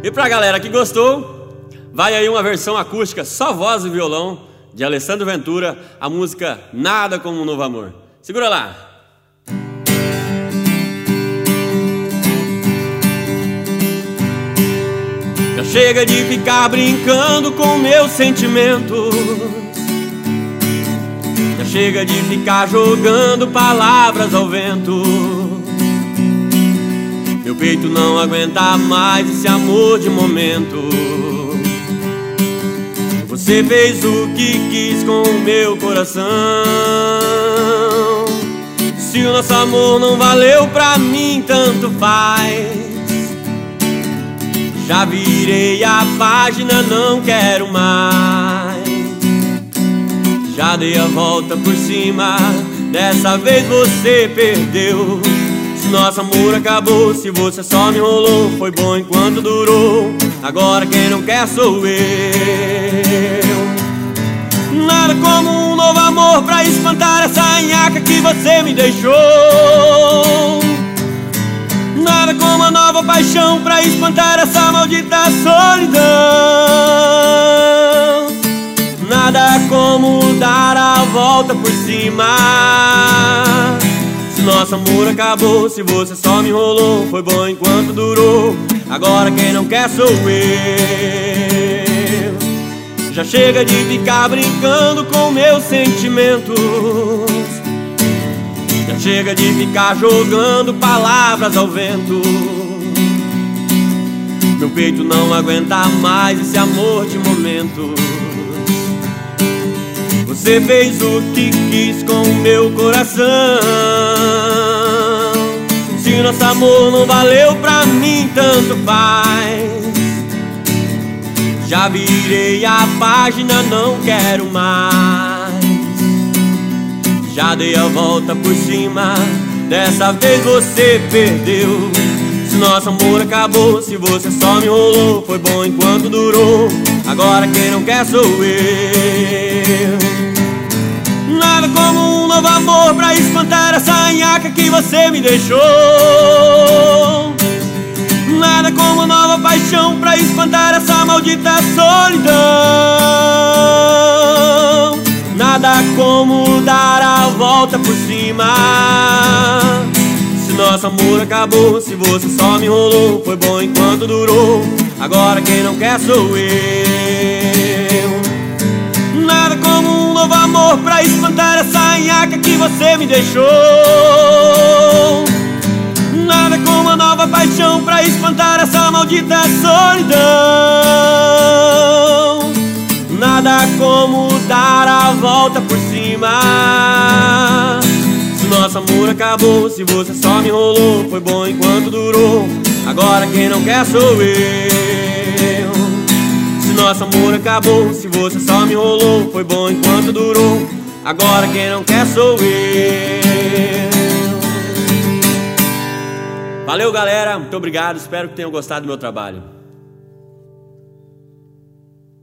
E pra galera que gostou, vai aí uma versão acústica, só voz e violão, de Alessandro Ventura, a música Nada Como um Novo Amor. Segura lá! Já chega de ficar brincando com meus sentimentos, já chega de ficar jogando palavras ao vento. Meu peito não aguenta mais esse amor de momento. Você fez o que quis com o meu coração. Se o nosso amor não valeu pra mim, tanto faz. Já virei a página, não quero mais. Já dei a volta por cima, dessa vez você perdeu. Nosso amor acabou, se você só me enrolou, foi bom enquanto durou. Agora quem não quer sou eu. Nada como um novo amor pra espantar essa nhaca que você me deixou. Nada como uma nova paixão pra espantar essa maldita solidão. Nada como dar a volta por cima. Nosso amor acabou, se você só me enrolou, foi bom enquanto durou. Agora quem não quer sou eu. Já chega de ficar brincando com meus sentimentos, já chega de ficar jogando palavras ao vento. Meu peito não aguenta mais esse amor de momento. Você fez o que quis com o meu coração. Se nosso amor não valeu pra mim, tanto faz. Já virei a página, não quero mais. Já dei a volta por cima, dessa vez você perdeu. Se nosso amor acabou, se você só me enrolou, foi bom enquanto durou. Agora quem não quer sou eu. Nada como um novo amor pra espantar essa nhaca que você me deixou. Nada como uma nova paixão pra espantar essa maldita solidão. Nada como dar a volta por cima. Se nosso amor acabou, se você só me enrolou, foi bom enquanto durou. Agora quem não quer sou eu. Nada como um novo amor pra espantar essa nhaca que você me deixou. Nada como uma nova paixão pra espantar essa maldita solidão. Nada como dar a volta por cima. Se nosso amor acabou, se você só me enrolou, foi bom enquanto durou. Agora quem não quer sou eu. Nosso amor acabou, se você só me enrolou, foi bom enquanto durou. Agora quem não quer sou eu. Valeu galera, muito obrigado, espero que tenham gostado do meu trabalho.